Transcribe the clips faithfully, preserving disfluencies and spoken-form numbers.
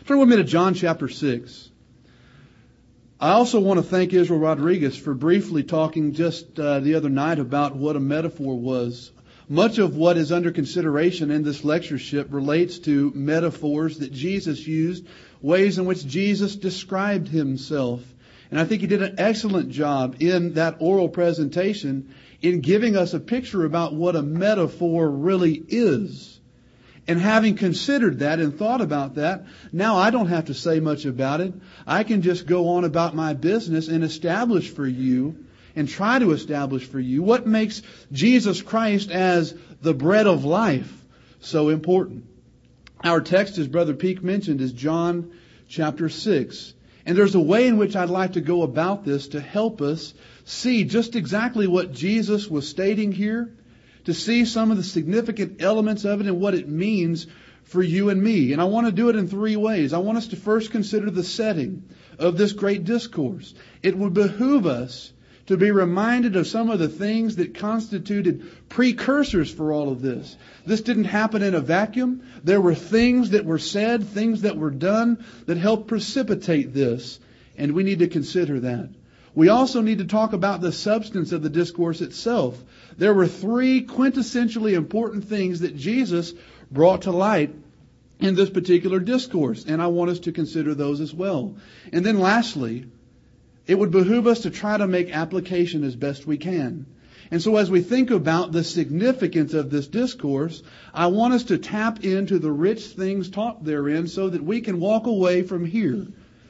Turn with me to John chapter six. I also want to thank Israel Rodriguez for briefly talking just uh, the other night about what a metaphor was. Much of what is under consideration in this lectureship relates to metaphors that Jesus used, ways in which Jesus described himself. And I think he did an excellent job in that oral presentation in giving us a picture about what a metaphor really is. And having considered that and thought about that, now I don't have to say much about it. I can just go on about my business and establish for you and try to establish for you what makes Jesus Christ as the bread of life so important. Our text, as Brother Peake mentioned, is John chapter six. And there's a way in which I'd like to go about this to help us see just exactly what Jesus was stating here, to see some of the significant elements of it and what it means for you and me. And I want to do it in three ways. I want us to first consider the setting of this great discourse. It would behoove us to be reminded of some of the things that constituted precursors for all of this. This didn't happen in a vacuum. There were things that were said, things that were done that helped precipitate this. And we need to consider that. We also need to talk about the substance of the discourse itself. There were three quintessentially important things that Jesus brought to light in this particular discourse, and I want us to consider those as well. And then lastly, it would behoove us to try to make application as best we can. And so as we think about the significance of this discourse, I want us to tap into the rich things taught therein so that we can walk away from here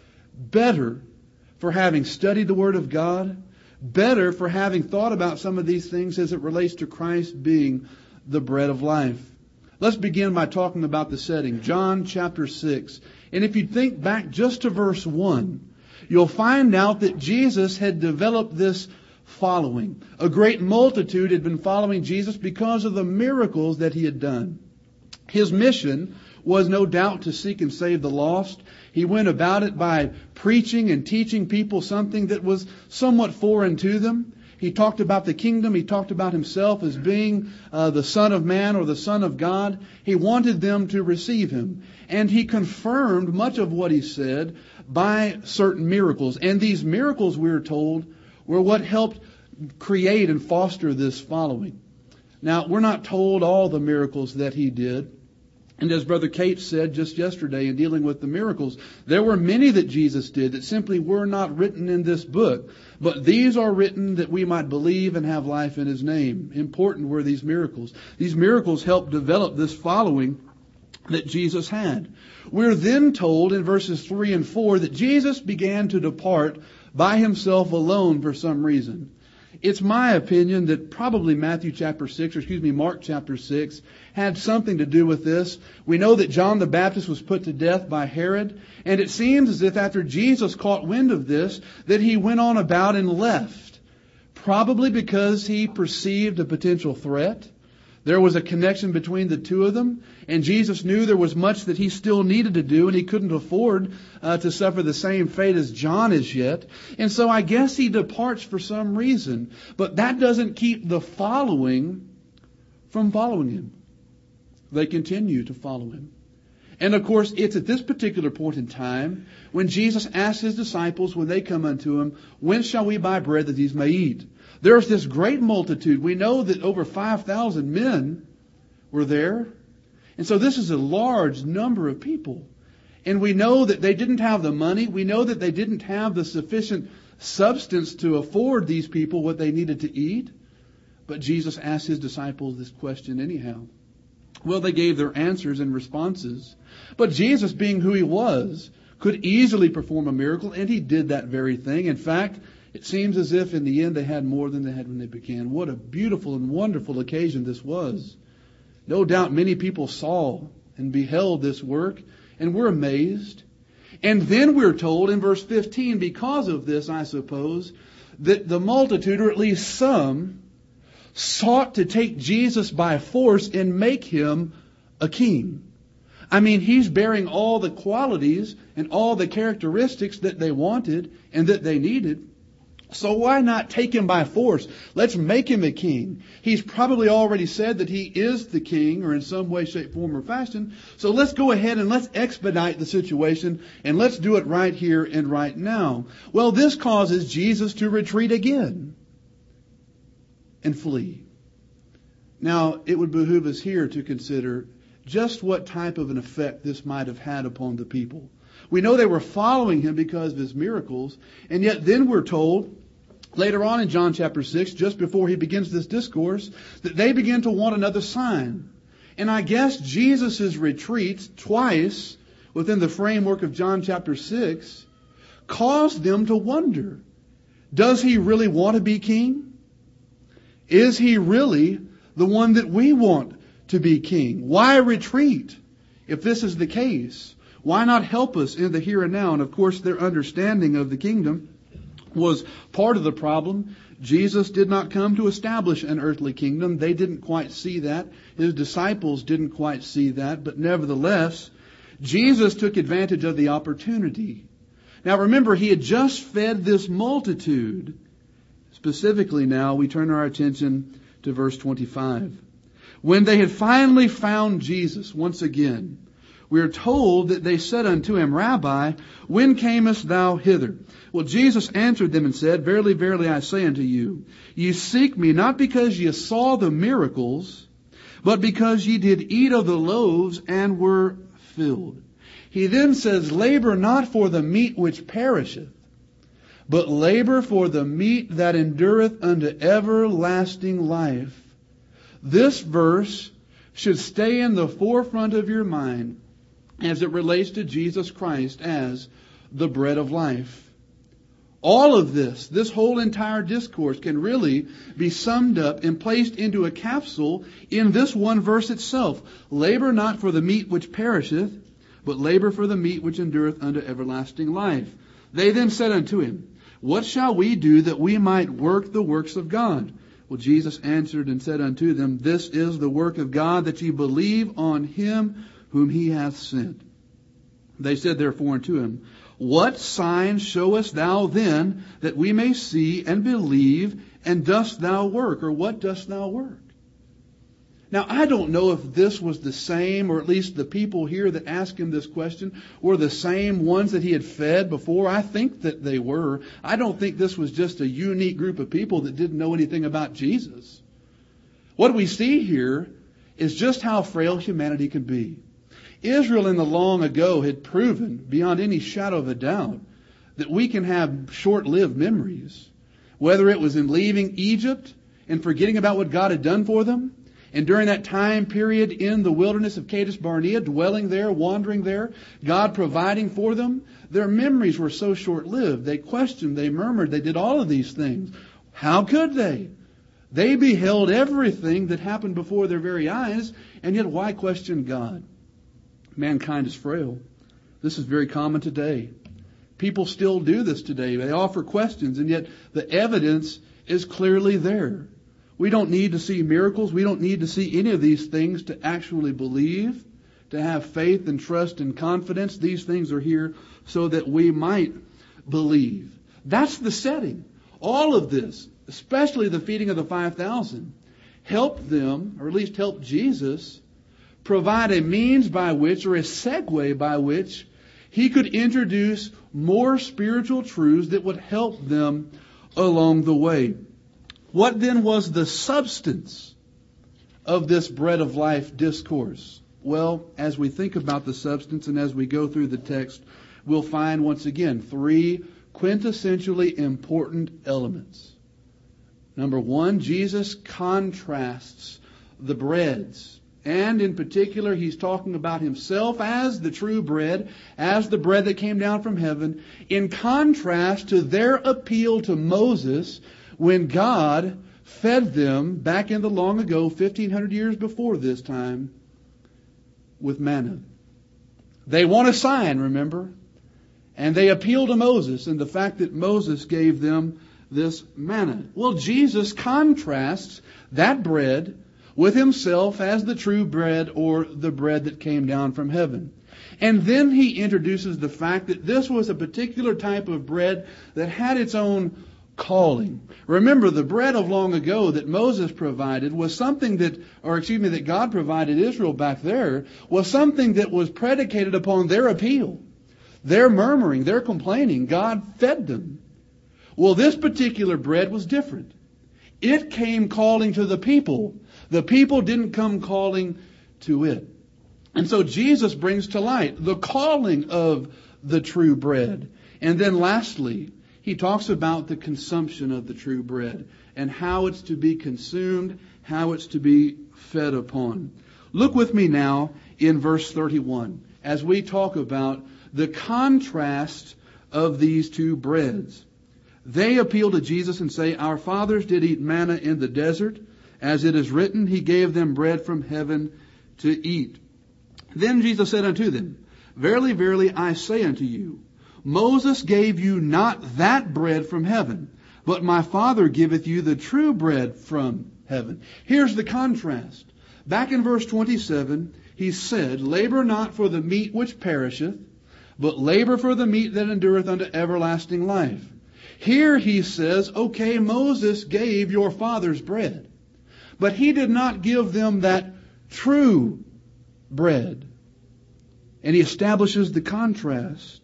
better for having studied the Word of God, better for having thought about some of these things as it relates to Christ being the bread of life. Let's begin by talking about the setting. John chapter six. And if you think back just to verse one, you'll find out that Jesus had developed this following. A great multitude had been following Jesus because of the miracles that he had done. His mission was no doubt to seek and save the lost. He went about it by preaching and teaching people something that was somewhat foreign to them. He talked about the kingdom. He talked about himself as being uh, the Son of Man or the Son of God. He wanted them to receive him. And he confirmed much of what he said by certain miracles. And these miracles, we're told, were what helped create and foster this following. Now, we're not told all the miracles that he did. And as Brother Kate said just yesterday in dealing with the miracles, there were many that Jesus did that simply were not written in this book. But these are written that we might believe and have life in his name. Important were these miracles. These miracles helped develop this following that Jesus had. We're then told in verses three and four that Jesus began to depart by himself alone for some reason. It's my opinion that probably Matthew chapter six, or excuse me, Mark chapter six, had something to do with this. We know that John the Baptist was put to death by Herod, and it seems as if after Jesus caught wind of this, that he went on about and left. Probably because he perceived a potential threat. There was a connection between the two of them, and Jesus knew there was much that he still needed to do, and he couldn't afford uh, to suffer the same fate as John is yet. And so I guess he departs for some reason. But that doesn't keep the following from following him. They continue to follow him. And of course, it's at this particular point in time when Jesus asks his disciples when they come unto him, when shall we buy bread that these may eat? There's this great multitude. We know that over five thousand men were there. And so this is a large number of people. And we know that they didn't have the money. We know that they didn't have the sufficient substance to afford these people what they needed to eat. But Jesus asked his disciples this question anyhow. Well, they gave their answers and responses. But Jesus, being who he was, could easily perform a miracle, and he did that very thing. In fact, it seems as if in the end they had more than they had when they began. What a beautiful and wonderful occasion this was. No doubt many people saw and beheld this work and were amazed. And then we're told in verse fifteen, because of this, I suppose, that the multitude, or at least some, sought to take Jesus by force and make him a king. I mean, he's bearing all the qualities and all the characteristics that they wanted and that they needed. So why not take him by force? Let's make him a king. He's probably already said that he is the king, or in some way, shape, form, or fashion. So let's go ahead and let's expedite the situation, and let's do it right here and right now. Well, this causes Jesus to retreat again and flee. Now, it would behoove us here to consider just what type of an effect this might have had upon the people. We know they were following him because of his miracles, and yet then we're told later on in John chapter six, just before he begins this discourse, that they begin to want another sign. And I guess Jesus' retreat twice within the framework of John chapter six caused them to wonder, does he really want to be king? Is he really the one that we want to be king? Why retreat if this is the case? Why not help us in the here and now? And of course, their understanding of the kingdom was part of the problem. Jesus did not come to establish an earthly kingdom. They didn't quite see that. His disciples didn't quite see that. But nevertheless, Jesus took advantage of the opportunity. Now remember, he had just fed this multitude. Specifically now, we turn our attention to verse twenty-five. When they had finally found Jesus once again, we are told that they said unto him, Rabbi, when camest thou hither? Well, Jesus answered them and said, Verily, verily, I say unto you, ye seek me not because ye saw the miracles, but because ye did eat of the loaves and were filled. He then says, Labor not for the meat which perisheth, but labor for the meat that endureth unto everlasting life. This verse should stay in the forefront of your mind as it relates to Jesus Christ as the bread of life. All of this, this whole entire discourse can really be summed up and placed into a capsule in this one verse itself. Labor not for the meat which perisheth, but labor for the meat which endureth unto everlasting life. They then said unto him, What shall we do that we might work the works of God? Well, Jesus answered and said unto them, This is the work of God, that ye believe on him whom he hath sent. They said therefore unto him, What sign showest thou then, that we may see and believe, and dost thou work? Or what dost thou work? Now, I don't know if this was the same, or at least the people here that asked him this question were the same ones that he had fed before. I think that they were. I don't think this was just a unique group of people that didn't know anything about Jesus. What we see here is just how frail humanity can be. Israel in the long ago had proven, beyond any shadow of a doubt, that we can have short-lived memories. Whether it was in leaving Egypt and forgetting about what God had done for them, and during that time period in the wilderness of Kadesh Barnea, dwelling there, wandering there, God providing for them, their memories were so short-lived. They questioned, they murmured, they did all of these things. How could they? They beheld everything that happened before their very eyes, and yet why question God? Mankind is frail. This is very common today. People still do this today. They offer questions, and yet the evidence is clearly there. We don't need to see miracles. We don't need to see any of these things to actually believe, to have faith and trust and confidence. These things are here so that we might believe. That's the setting. All of this, especially the feeding of the five thousand, helped them, or at least helped Jesus, provide a means by which, or a segue by which, he could introduce more spiritual truths that would help them along the way. What then was the substance of this bread of life discourse? Well, as we think about the substance and as we go through the text, we'll find once again three quintessentially important elements. Number one, Jesus contrasts the breads. And in particular, he's talking about himself as the true bread, as the bread that came down from heaven, in contrast to their appeal to Moses when God fed them back in the long ago, fifteen hundred years before this time, with manna. They want a sign, remember? And they appeal to Moses and the fact that Moses gave them this manna. Well, Jesus contrasts that bread with himself as the true bread, or the bread that came down from heaven. And then he introduces the fact that this was a particular type of bread that had its own calling. Remember, the bread of long ago that Moses provided was something that, or excuse me, that God provided Israel back there, was something that was predicated upon their appeal, their murmuring, their complaining. God fed them. Well, this particular bread was different. It came calling to the people. The people didn't come calling to it. And so Jesus brings to light the calling of the true bread. And then lastly, he talks about the consumption of the true bread and how it's to be consumed, how it's to be fed upon. Look with me now in verse thirty-one as we talk about the contrast of these two breads. They appeal to Jesus and say, "Our fathers did eat manna in the desert. As it is written, He gave them bread from heaven to eat." Then Jesus said unto them, "Verily, verily, I say unto you, Moses gave you not that bread from heaven, but my Father giveth you the true bread from heaven." Here's the contrast. Back in verse twenty-seven, he said, "Labor not for the meat which perisheth, but labor for the meat that endureth unto everlasting life." Here he says, okay, Moses gave your fathers bread, but he did not give them that true bread. And he establishes the contrast.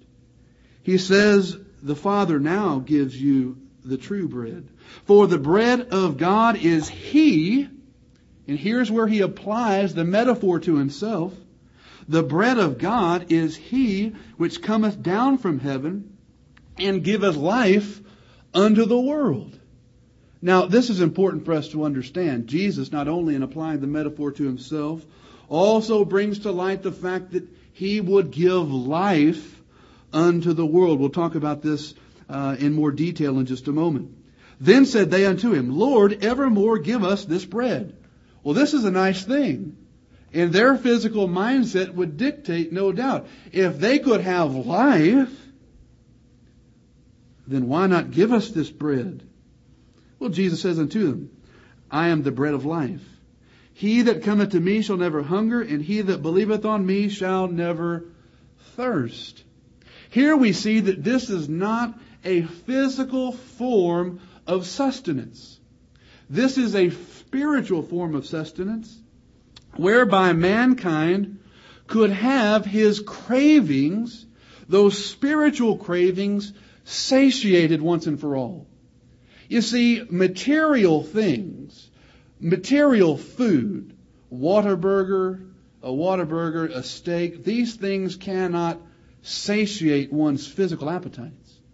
He says, the Father now gives you the true bread. For the bread of God is He, and here's where he applies the metaphor to himself. The bread of God is He which cometh down from heaven and giveth life unto the world. Now, this is important for us to understand. Jesus, not only in applying the metaphor to himself, also brings to light the fact that He would give life unto the world. We'll talk about this uh, in more detail in just a moment. Then said they unto him, "Lord, evermore give us this bread." Well, this is a nice thing. And their physical mindset would dictate, no doubt, if they could have life, then why not give us this bread? Well, Jesus says unto them, "I am the bread of life. He that cometh to me shall never hunger, and he that believeth on me shall never thirst." Here we see that this is not a physical form of sustenance. This is a spiritual form of sustenance whereby mankind could have his cravings, those spiritual cravings, satiated once and for all. You see, material things, material food, Whataburger, a Whataburger, a steak, these things cannot satiate one's physical appetites.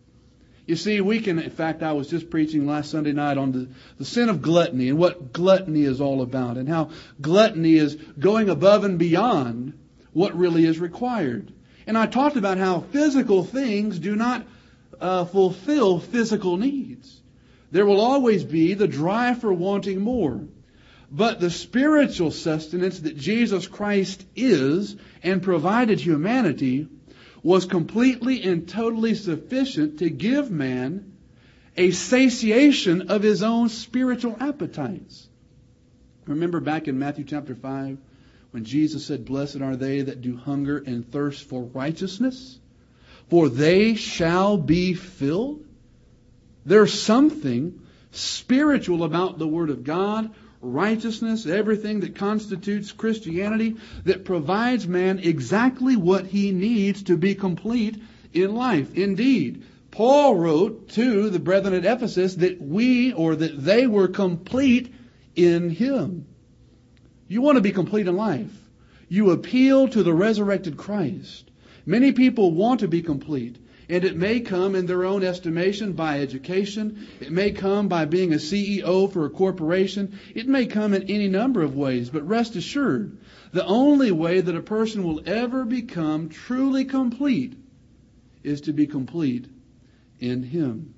You see, we can, in fact, I was just preaching last Sunday night on the, the sin of gluttony and what gluttony is all about and how gluttony is going above and beyond what really is required. And I talked about how physical things do not uh, fulfill physical needs. There will always be the drive for wanting more. But the spiritual sustenance that Jesus Christ is and provided humanity was completely and totally sufficient to give man a satiation of his own spiritual appetites. Remember back in Matthew chapter five when Jesus said, "Blessed are they that do hunger and thirst for righteousness, for they shall be filled." There's something spiritual about the Word of God, righteousness, everything that constitutes Christianity that provides man exactly what he needs to be complete in life. Indeed, Paul wrote to the brethren at Ephesus that we, or that they were complete in Him. You want to be complete in life. You appeal to the resurrected Christ. Many people want to be complete. And it may come in their own estimation by education. It may come by being a C E O for a corporation. It may come in any number of ways. But rest assured, the only way that a person will ever become truly complete is to be complete in Him.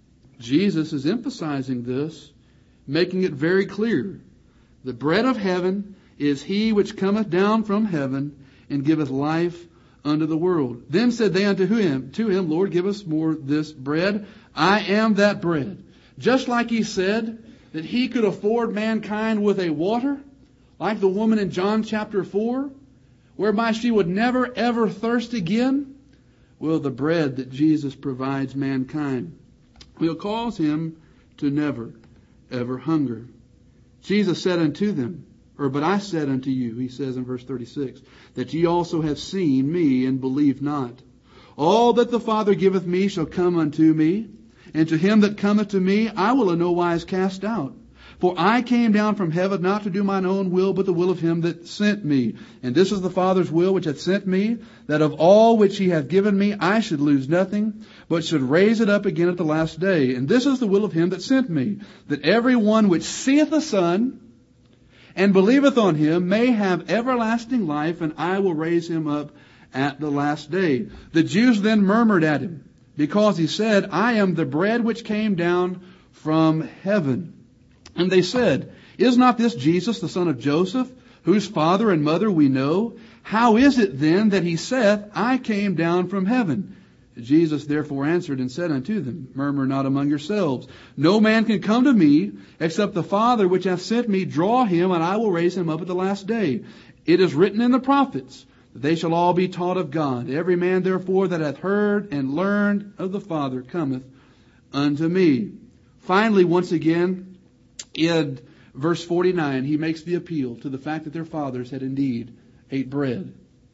Jesus is emphasizing this, making it very clear. The bread of heaven is He which cometh down from heaven and giveth life unto the world. Then said they unto him, to him, "Lord, give us more this bread. I am that bread." Just like He said that He could afford mankind with a water, like the woman in John chapter four, whereby she would never ever thirst again. Well, the bread that Jesus provides mankind will cause him to never, ever hunger. Jesus said unto them, or but I said unto you, he says in verse thirty-six, that ye also have seen me and believe not. All that the Father giveth me shall come unto me, and to him that cometh to me I will in no wise cast out. For I came down from heaven not to do mine own will, but the will of him that sent me. And this is the Father's will which hath sent me, that of all which he hath given me I should lose nothing, but should raise it up again at the last day. And this is the will of him that sent me, that every one which seeth the Son, and believeth on him, may have everlasting life, and I will raise him up at the last day. The Jews then murmured at him, because he said, I am the bread which came down from heaven. And they said, Is not this Jesus, the son of Joseph, whose father and mother we know? How is it then that he saith, I came down from heaven? Jesus therefore answered and said unto them, Murmur not among yourselves. No man can come to me, except the Father which hath sent me draw him, and I will raise him up at the last day. It is written in the prophets, that they shall all be taught of God. Every man therefore that hath heard and learned of the Father cometh unto me. Finally, once again, in verse forty-nine, he makes the appeal to the fact that their fathers had indeed ate bread.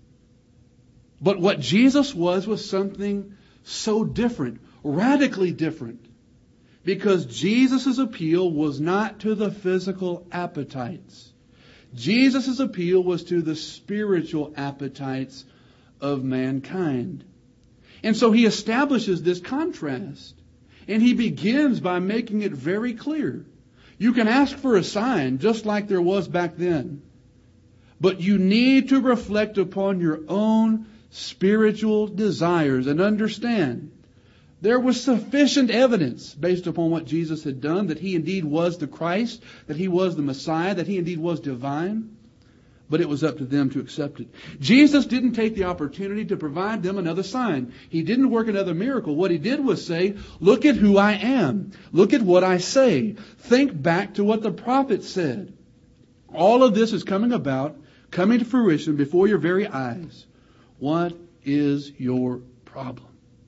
But what Jesus was was something so different, radically different. Because Jesus' appeal was not to the physical appetites. Jesus' appeal was to the spiritual appetites of mankind. And so he establishes this contrast. And he begins by making it very clear. You can ask for a sign, just like there was back then. But you need to reflect upon your own spiritual desires and understand there was sufficient evidence based upon what Jesus had done, that he indeed was the Christ, that he was the Messiah, that he indeed was divine. But it was up to them to accept it. Jesus didn't take the opportunity to provide them another sign. He didn't work another miracle. What he did was say, look at who I am. Look at what I say. Think back to what the prophet said. All of this is coming about, coming to fruition before your very eyes. What is your problem?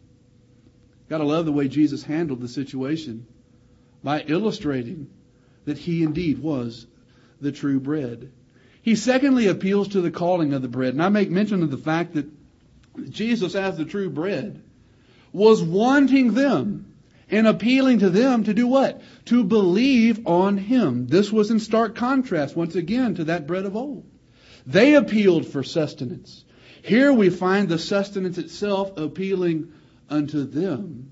Gotta love the way Jesus handled the situation by illustrating that he indeed was the true bread. He secondly appeals to the calling of the bread. And I make mention of the fact that Jesus, as the true bread, was wanting them and appealing to them to do what? To believe on him. This was in stark contrast, once again, to that bread of old. They appealed for sustenance. Here we find the sustenance itself appealing unto them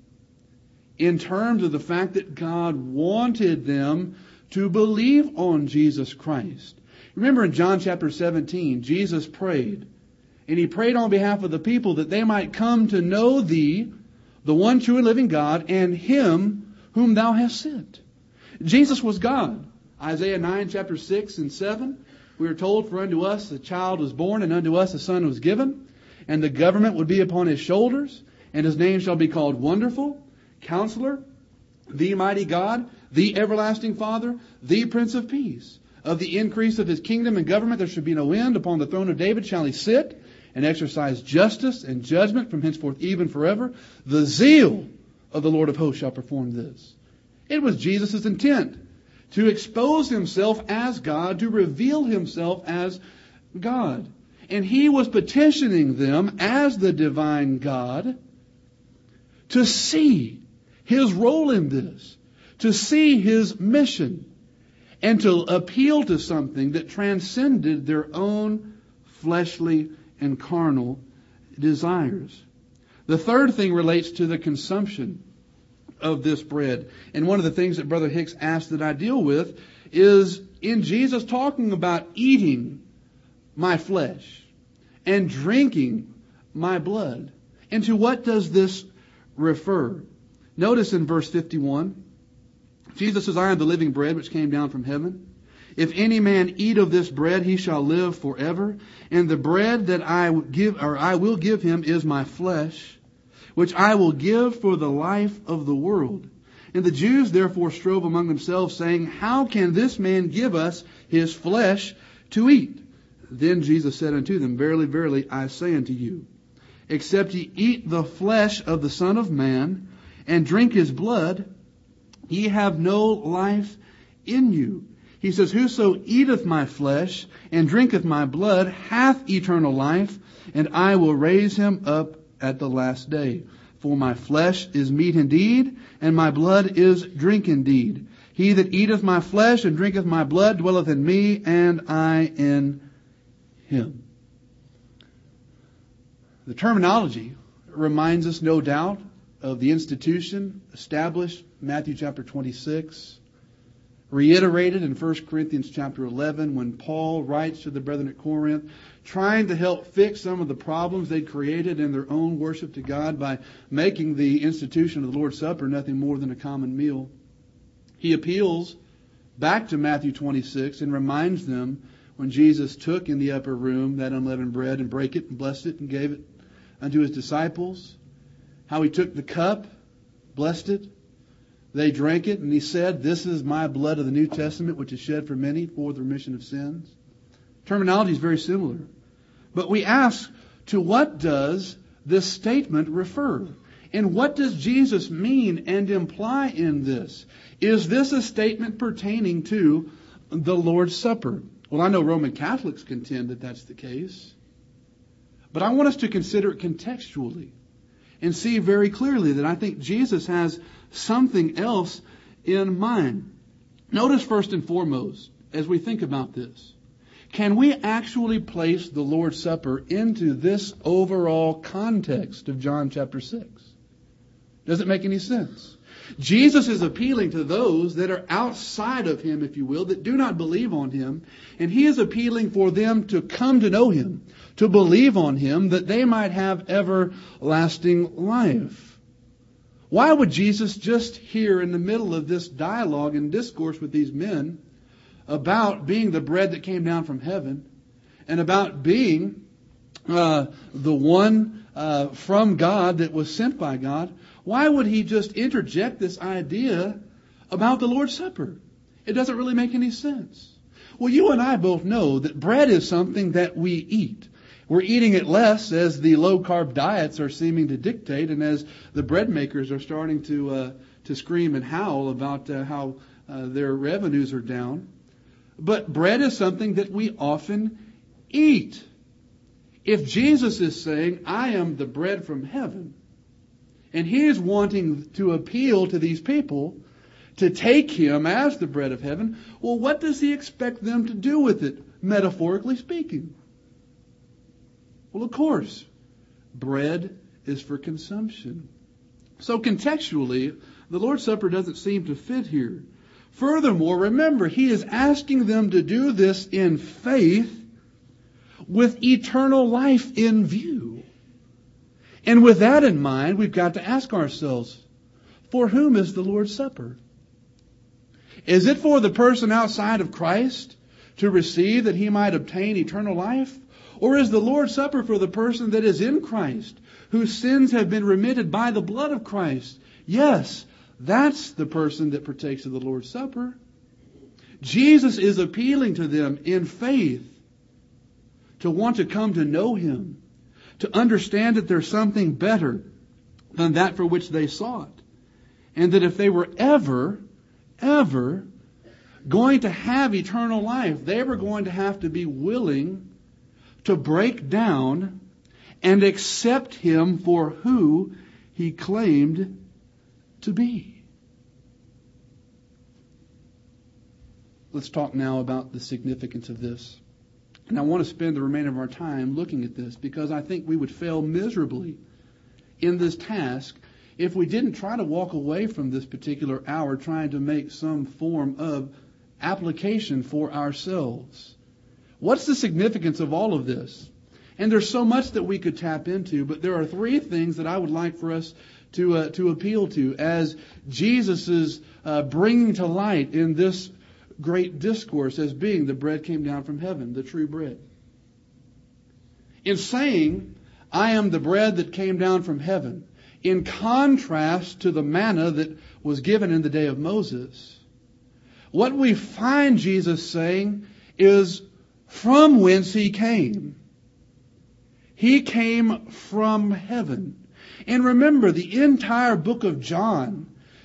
in terms of the fact that God wanted them to believe on Jesus Christ. Remember in John chapter seventeen, Jesus prayed, and he prayed on behalf of the people that they might come to know thee, the one true and living God, and him whom thou hast sent. Jesus was God. Isaiah nine, chapter six and seven, we are told, for unto us a child was born, and unto us a son was given, and the government would be upon his shoulders, and his name shall be called Wonderful, Counselor, the Mighty God, the Everlasting Father, the Prince of Peace. Of the increase of his kingdom and government there should be no end. Upon the throne of David shall he sit, and exercise justice and judgment from henceforth even forever. The zeal of the Lord of hosts shall perform this. It was Jesus' intent to expose himself as God, to reveal himself as God. And he was petitioning them as the divine God to see his role in this, to see his mission, and to appeal to something that transcended their own fleshly and carnal desires. The third thing relates to the consumption of this bread. And one of the things that Brother Hicks asked that I deal with is in Jesus talking about eating my flesh and drinking my blood. And to what does this refer? Notice in verse fifty-one, Jesus says, I am the living bread which came down from heaven. If any man eat of this bread, he shall live forever. And the bread that I give, or I will give him, is my flesh, which I will give for the life of the world. And the Jews therefore strove among themselves, saying, How can this man give us his flesh to eat? Then Jesus said unto them, Verily, verily, I say unto you, except ye eat the flesh of the Son of Man, and drink his blood, ye have no life in you. He says, whoso eateth my flesh and drinketh my blood hath eternal life, and I will raise him up at the last day. For my flesh is meat indeed, and my blood is drink indeed. He that eateth my flesh and drinketh my blood dwelleth in me, and I in him. The terminology reminds us, no doubt, of the institution established in Matthew chapter twenty-six, reiterated in First Corinthians chapter eleven when Paul writes to the brethren at Corinth, trying to help fix some of the problems they created in their own worship to God by making the institution of the Lord's Supper nothing more than a common meal. He appeals back to Matthew twenty-six and reminds them when Jesus took in the upper room that unleavened bread and brake it and blessed it and gave it unto his disciples, how he took the cup, blessed it, they drank it, and he said, this is my blood of the New Testament, which is shed for many for the remission of sins. Terminology is very similar. But we ask, to what does this statement refer? And what does Jesus mean and imply in this? Is this a statement pertaining to the Lord's Supper? Well, I know Roman Catholics contend that that's the case. But I want us to consider it contextually and see very clearly that I think Jesus has something else in mind. Notice first and foremost, as we think about this, can we actually place the Lord's Supper into this overall context of John chapter six? Does it make any sense? Jesus is appealing to those that are outside of him, if you will, that do not believe on him. And he is appealing for them to come to know him, to believe on him, that they might have everlasting life. Why would Jesus just here in the middle of this dialogue and discourse with these men about being the bread that came down from heaven and about being uh, the one uh, from God that was sent by God, why would he just interject this idea about the Lord's Supper? It doesn't really make any sense. Well, you and I both know that bread is something that we eat. We're eating it less as the low-carb diets are seeming to dictate, and as the bread makers are starting to uh, to scream and howl about uh, how uh, their revenues are down. But bread is something that we often eat. If Jesus is saying, I am the bread from heaven, and he is wanting to appeal to these people to take him as the bread of heaven, well, what does he expect them to do with it, metaphorically speaking? Well, of course, bread is for consumption. So contextually, the Lord's Supper doesn't seem to fit here. Furthermore, remember, he is asking them to do this in faith with eternal life in view. And with that in mind, we've got to ask ourselves, for whom is the Lord's Supper? Is it for the person outside of Christ to receive that he might obtain eternal life? Or is the Lord's Supper for the person that is in Christ, whose sins have been remitted by the blood of Christ? Yes, that's the person that partakes of the Lord's Supper. Jesus is appealing to them in faith to want to come to know him, to understand that there's something better than that for which they sought. And that if they were ever, ever going to have eternal life, they were going to have to be willing to break down and accept him for who he claimed to be. Let's talk now about the significance of this. And I want to spend the remainder of our time looking at this because I think we would fail miserably in this task if we didn't try to walk away from this particular hour trying to make some form of application for ourselves. What's the significance of all of this? And there's so much that we could tap into, but there are three things that I would like for us to uh, to appeal to as Jesus is uh, bringing to light in this great discourse as being the bread came down from heaven, the true bread. In saying, I am the bread that came down from heaven, in contrast to the manna that was given in the day of Moses, what we find Jesus saying is from whence he came. He came from heaven. And remember, the entire book of John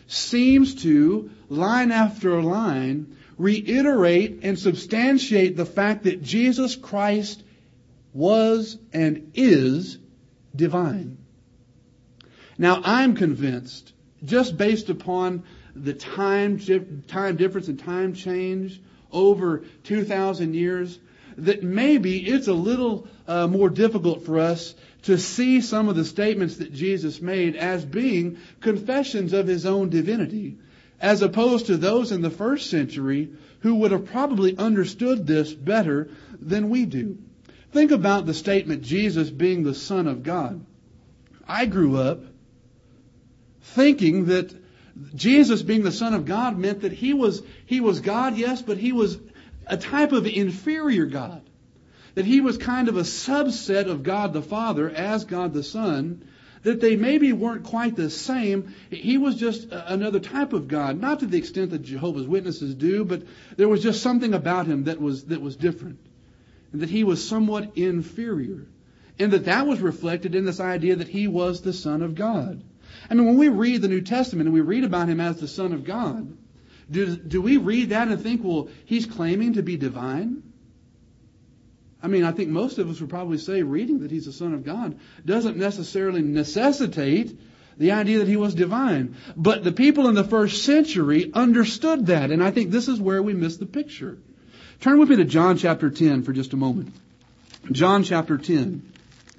seems to, line after line, reiterate and substantiate the fact that Jesus Christ was and is divine. Now, I'm convinced, just based upon the time, time difference and time change over two thousand years, that maybe it's a little uh, more difficult for us to see some of the statements that Jesus made as being confessions of his own divinity, as opposed to those in the first century who would have probably understood this better than we do. Think about the statement, Jesus being the Son of God. I grew up thinking that Jesus being the Son of God meant that he was, he was God, yes, but he was a type of inferior God. That he was kind of a subset of God the Father as God the Son. That they maybe weren't quite the same. He was just another type of God. Not to the extent that Jehovah's Witnesses do, but there was just something about him that was, that was different. And that he was somewhat inferior. And that that was reflected in this idea that he was the Son of God. I mean, when we read the New Testament and we read about him as the Son of God, do, do we read that and think, well, he's claiming to be divine? I mean, I think most of us would probably say reading that he's the Son of God doesn't necessarily necessitate the idea that he was divine. But the people in the first century understood that, and I think this is where we miss the picture. Turn with me to John chapter ten for just a moment. John chapter ten.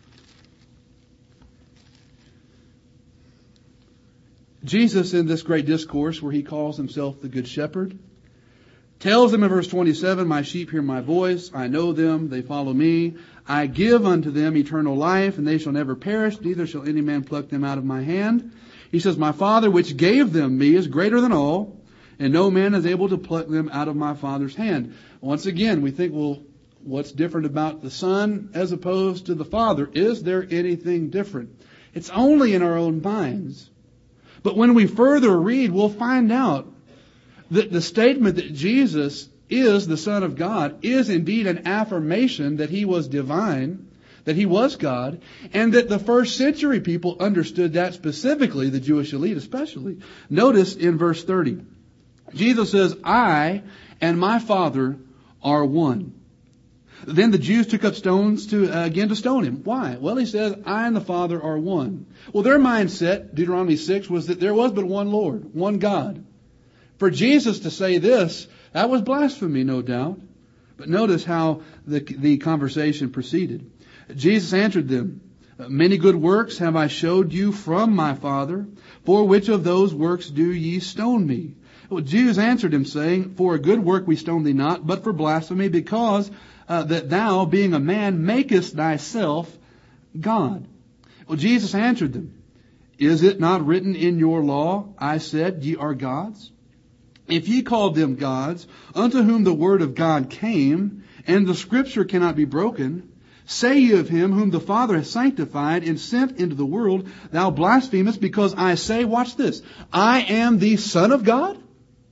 Jesus, in this great discourse where he calls himself the Good Shepherd, tells them in verse twenty-seven, my sheep hear my voice, I know them, they follow me. I give unto them eternal life, and they shall never perish, neither shall any man pluck them out of my hand. He says, my Father which gave them me is greater than all, and no man is able to pluck them out of my Father's hand. Once again, we think, well, what's different about the Son as opposed to the Father? Is there anything different? It's only in our own minds. But when we further read, we'll find out that the statement that Jesus is the Son of God is indeed an affirmation that he was divine, that he was God, and that the first century people understood that specifically, the Jewish elite especially. Notice in verse thirty, Jesus says, I and my Father are one. Then the Jews took up stones to uh, again to stone him. Why? Well, he says, I and the Father are one. Well, their mindset, Deuteronomy six, was that there was but one Lord, one God. For Jesus to say this, that was blasphemy, no doubt. But notice how the, the conversation proceeded. Jesus answered them, many good works have I showed you from my Father. For which of those works do ye stone me? Well, Jews answered him, saying, for a good work we stone thee not, but for blasphemy, because uh, that thou, being a man, makest thyself God. Well, Jesus answered them, is it not written in your law, I said, ye are gods? If ye called them gods, unto whom the word of God came, and the scripture cannot be broken, say ye of him whom the Father has sanctified and sent into the world, thou blasphemest, because I say, watch this, I am the Son of God?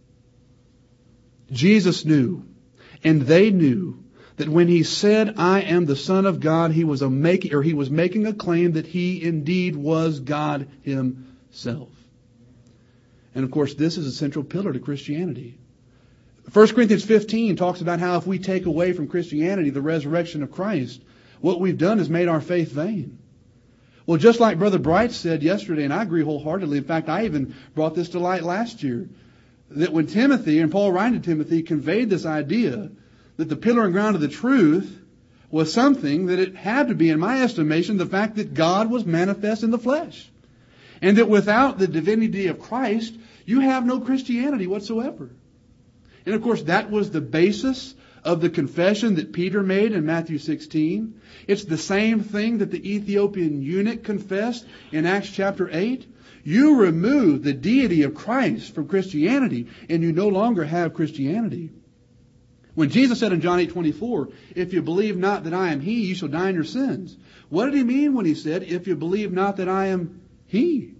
Jesus knew, and they knew, that when he said, I am the Son of God, he was a making, or he was making a claim that he indeed was God himself. And of course, this is a central pillar to Christianity. First Corinthians fifteen talks about how if we take away from Christianity the resurrection of Christ, what we've done is made our faith vain. Well, just like Brother Bright said yesterday, and I agree wholeheartedly. In fact, I even brought this to light last year, that when Timothy, and Paul writing to Timothy, conveyed this idea that the pillar and ground of the truth was something that it had to be, in my estimation, the fact that God was manifest in the flesh. And that without the divinity of Christ, you have no Christianity whatsoever. And of course, that was the basis of the confession that Peter made in Matthew sixteen. It's the same thing that the Ethiopian eunuch confessed in Acts chapter eight. You remove the deity of Christ from Christianity, and you no longer have Christianity. When Jesus said in John eight twenty-four, if you believe not that I am He, you shall die in your sins. What did He mean when He said, if you believe not that I am He?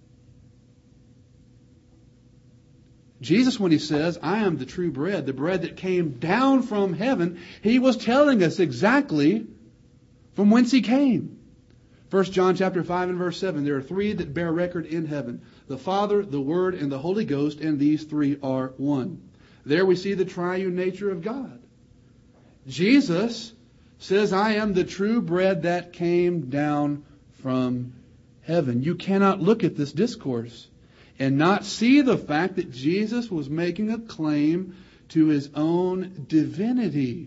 Jesus, when He says, I am the true bread, the bread that came down from heaven, He was telling us exactly from whence He came. First John chapter five and verse seven, there are three that bear record in heaven: the Father, the Word, and the Holy Ghost, and these three are one. There we see the triune nature of God. Jesus says, I am the true bread that came down from heaven. You cannot look at this discourse and not see the fact that Jesus was making a claim to his own divinity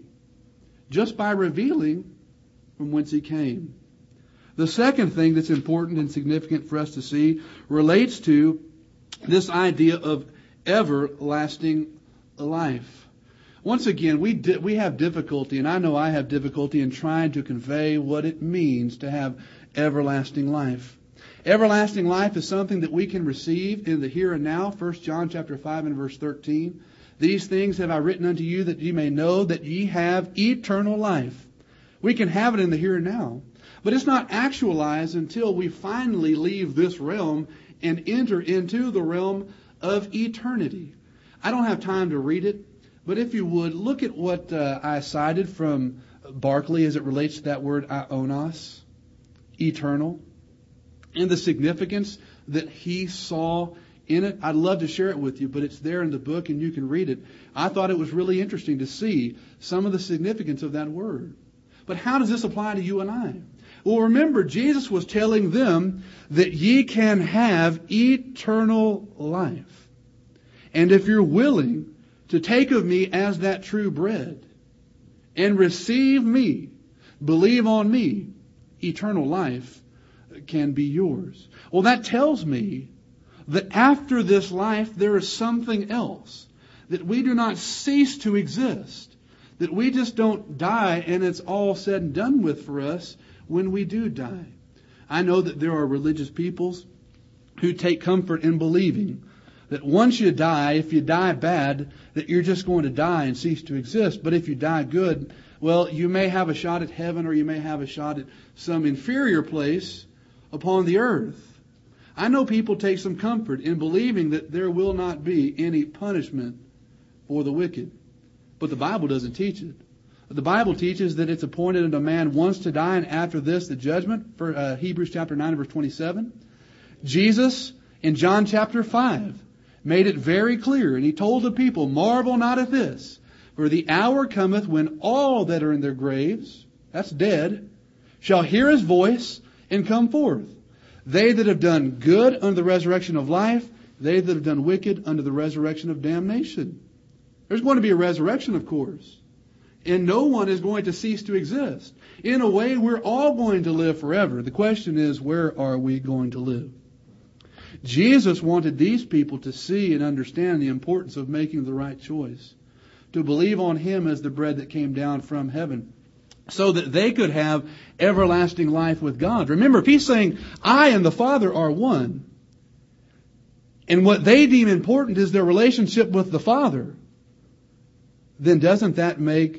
just by revealing from whence he came. The second thing that's important and significant for us to see relates to this idea of everlasting life. Once again, we di- we have difficulty, and I know I have difficulty in trying to convey what it means to have everlasting life. Everlasting life is something that we can receive in the here and now. First John chapter five and verse thirteen. These things have I written unto you that ye may know that ye have eternal life. We can have it in the here and now. But it's not actualized until we finally leave this realm and enter into the realm of eternity. I don't have time to read it, but if you would, look at what uh, I cited from Barclay as it relates to that word aionos, eternal, and the significance that he saw in it. I'd love to share it with you, but it's there in the book and you can read it. I thought it was really interesting to see some of the significance of that word. But how does this apply to you and I? Well, remember, Jesus was telling them that ye can have eternal life. And if you're willing to take of me as that true bread and receive me, believe on me, eternal life can be yours. Well, that tells me that after this life there is something else, that we do not cease to exist, that we just don't die and it's all said and done with for us when we do die. I know that there are religious peoples who take comfort in believing that once you die, if you die bad, that you're just going to die and cease to exist. But if you die good, well, you may have a shot at heaven or you may have a shot at some inferior place upon the earth. I know people take some comfort in believing that there will not be any punishment for the wicked. But the Bible doesn't teach it. The Bible teaches that it's appointed unto man once to die, and after this the judgment. For uh, Hebrews chapter nine verse twenty-seven. Jesus in John chapter five made it very clear, and he told the people, marvel not at this, for the hour cometh when all that are in their graves, that's dead, shall hear his voice and come forth. They that have done good unto the resurrection of life, they that have done wicked unto the resurrection of damnation. There's going to be a resurrection, of course. And no one is going to cease to exist. In a way, we're all going to live forever. The question is, where are we going to live? Jesus wanted these people to see and understand the importance of making the right choice, to believe on him as the bread that came down from heaven, so that they could have everlasting life with God. Remember, if he's saying, I and the Father are one, and what they deem important is their relationship with the Father, then doesn't that make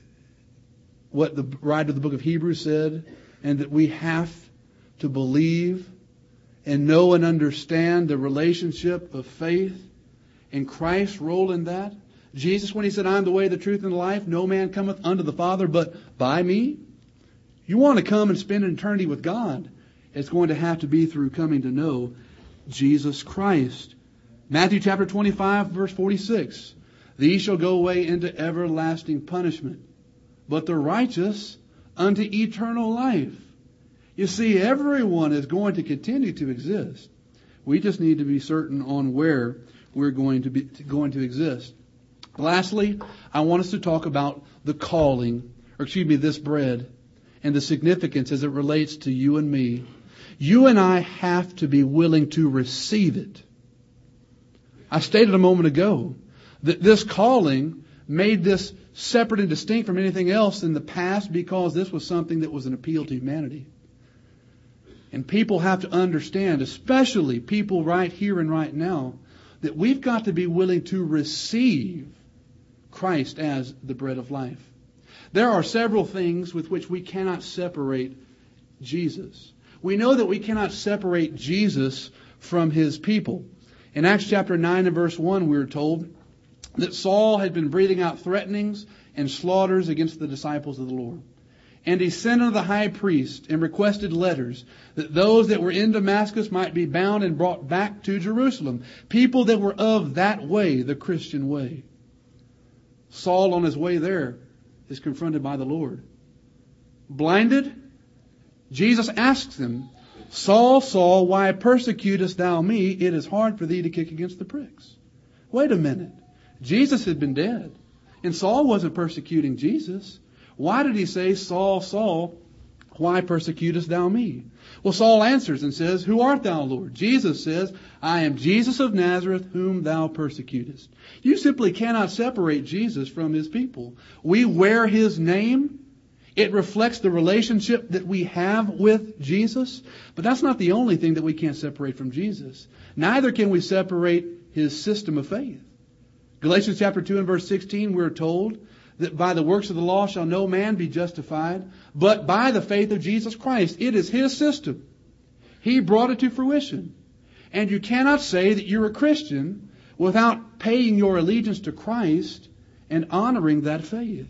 what the writer of the book of Hebrews said, and that we have to believe and know and understand the relationship of faith and Christ's role in that? Jesus, when he said, I am the way, the truth, and the life, no man cometh unto the Father but by me. You want to come and spend an eternity with God, it's going to have to be through coming to know Jesus Christ. Matthew chapter twenty-five, verse forty-six. These shall go away into everlasting punishment, but the righteous unto eternal life. You see, everyone is going to continue to exist. We just need to be certain on where we're going to be going to exist. Lastly, I want us to talk about the calling, or excuse me, this bread, and the significance as it relates to you and me. You and I have to be willing to receive it. I stated a moment ago that this calling made this separate and distinct from anything else in the past because this was something that was an appeal to humanity. And people have to understand, especially people right here and right now, that we've got to be willing to receive Christ as the bread of life. There are several things with which we cannot separate Jesus. We know that we cannot separate Jesus from his people. In Acts chapter nine and verse one, we are told that Saul had been breathing out threatenings and slaughters against the disciples of the Lord. And he sent unto the high priest and requested letters that those that were in Damascus might be bound and brought back to Jerusalem. People that were of that way, the Christian way. Saul on his way there is confronted by the Lord. Blinded, Jesus asks him, Saul, Saul, why persecutest thou me? It is hard for thee to kick against the pricks. Wait a minute. Jesus had been dead. And Saul wasn't persecuting Jesus. Why did he say, Saul, Saul, why persecutest thou me? Well, Saul answers and says, Who art thou, Lord? Jesus says, I am Jesus of Nazareth, whom thou persecutest. You simply cannot separate Jesus from his people. We wear his name. It reflects the relationship that we have with Jesus. But that's not the only thing that we can't separate from Jesus. Neither can we separate his system of faith. Galatians chapter two and verse sixteen, we're told that by the works of the law shall no man be justified, but by the faith of Jesus Christ. It is his system. He brought it to fruition. And you cannot say that you're a Christian without paying your allegiance to Christ and honoring that faith.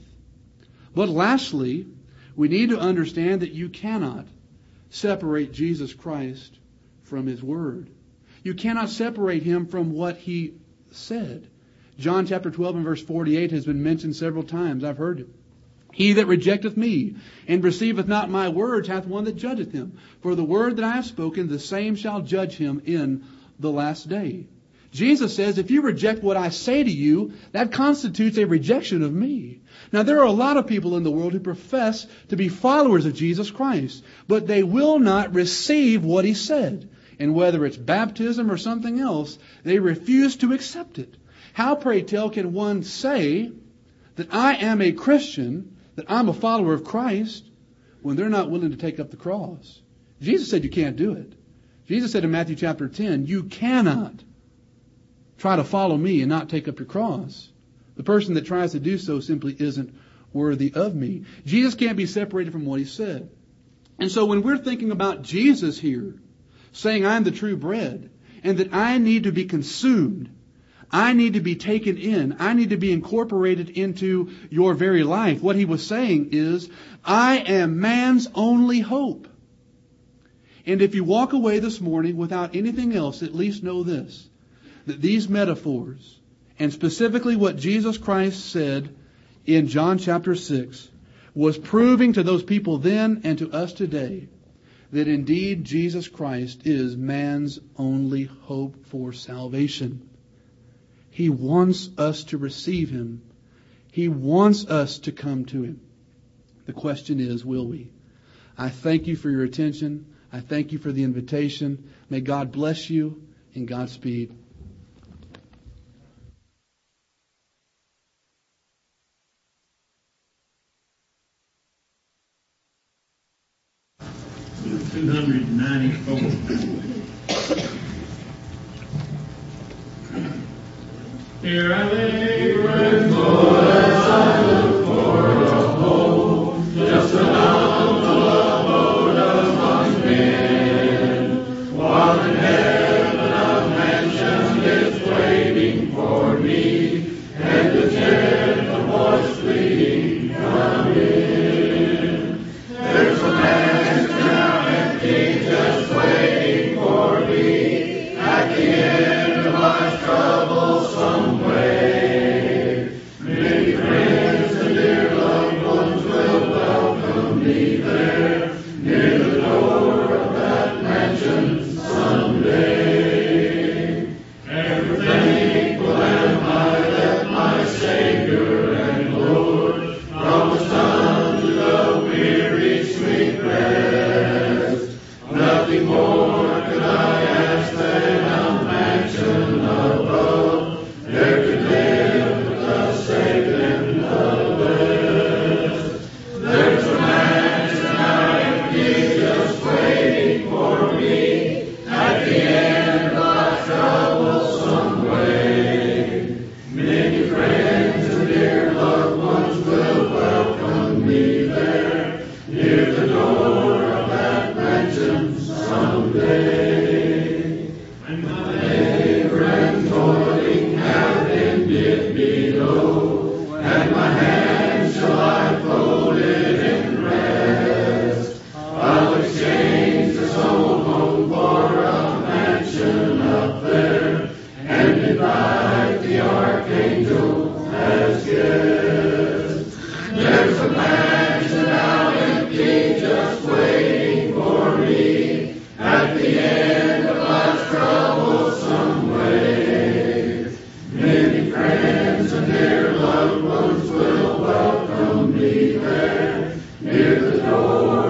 But lastly, we need to understand that you cannot separate Jesus Christ from his word. You cannot separate him from what he said. John chapter twelve and verse forty-eight has been mentioned several times. I've heard it. He that rejecteth me and receiveth not my words hath one that judgeth him. For the word that I have spoken, the same shall judge him in the last day. Jesus says, if you reject what I say to you, that constitutes a rejection of me. Now, there are a lot of people in the world who profess to be followers of Jesus Christ, but they will not receive what he said. And whether it's baptism or something else, they refuse to accept it. How, pray tell, can one say that I am a Christian, that I'm a follower of Christ, when they're not willing to take up the cross? Jesus said you can't do it. Jesus said in Matthew chapter ten, you cannot try to follow me and not take up your cross. The person that tries to do so simply isn't worthy of me. Jesus can't be separated from what he said. And so when we're thinking about Jesus here, saying I'm the true bread, and that I need to be consumed, I need to be taken in. I need to be incorporated into your very life. What he was saying is, I am man's only hope. And if you walk away this morning without anything else, at least know this, that these metaphors, and specifically what Jesus Christ said in John chapter six, was proving to those people then and to us today that indeed Jesus Christ is man's only hope for salvation. He wants us to receive him. He wants us to come to him. The question is, will we? I thank you for your attention. I thank you for the invitation. May God bless you and Godspeed. two hundred ninety-four. Here I labor and toil as I look for a home, just around the abode among men. While in heaven a mansion is waiting for me, and the gentle voice pleading, come in. There's a mansion now empty, just waiting for me, at the end of my trouble some way. door.